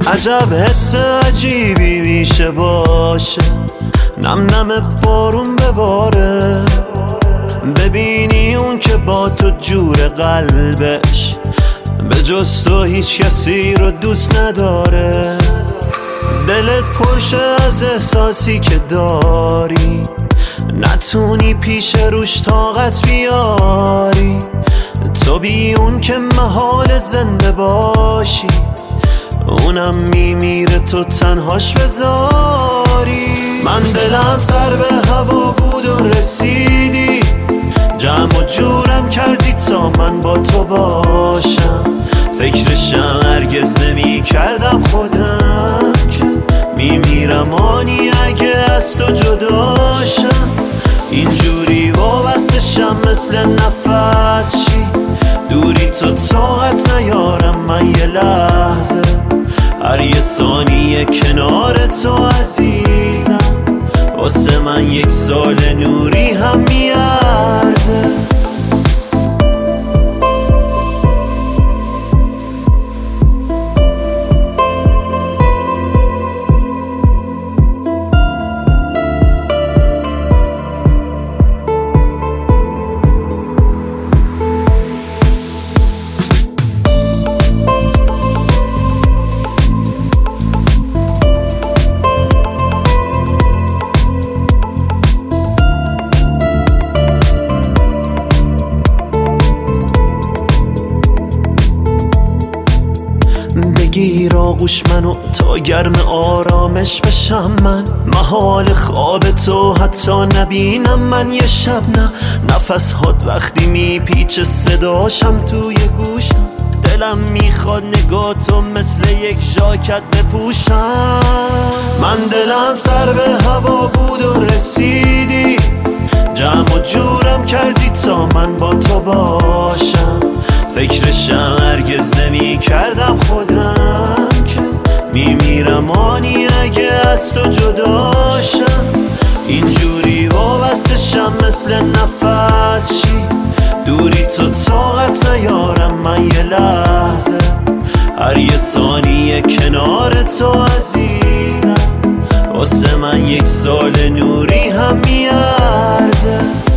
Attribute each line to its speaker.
Speaker 1: عجب حس عجیبی میشه باشه، نم نم بارون بباره، ببینی اون که با تو جور قلبش به جز تو هیچ کسی رو دوست نداره. دلت پرشه از احساسی که داری، نتونی پیش روش طاقت بیاری. تو بی اون که محال زنده باشی، اونم میمیره تو تنهاش بذاری. من دلم سر به هوا بود و رسیدی، جمع و جورم کردی تا من با تو باشم. فکرشم هرگز نمی کردم خودم که میمیرم آنی اگه از تو جداشم. اینجوری وابستشم مثل نفس چی، دوری تو طاقت نیارم من یه لحظه. هر یه ثانیه کنار تو عزیزم، واسه من یک سال نوری هم میارزه. بگیر آغوش منو تا گرم آرامش بشم من، محال خواب تو حتی نبینم من یه شب. نه نفس هات وقتی میپیچه صداشم توی گوشم، دلم میخواد نگاه تو مثل یک ژاکت بپوشم. من دلم سر به هوا بود و رسیدی، جمع و جورم کردی تا من با تو باشم. فکرشم هرگز نمی کردم خودم که میمیرم آنی اگه از تو جداشم. اینجوری وابستشم مثل نفس چی، دوری تو طاقت نیارم من یه لحظه. هر یه ثانیه کنار تو عزیزم، واسه من یک سال نوری هم میارزه.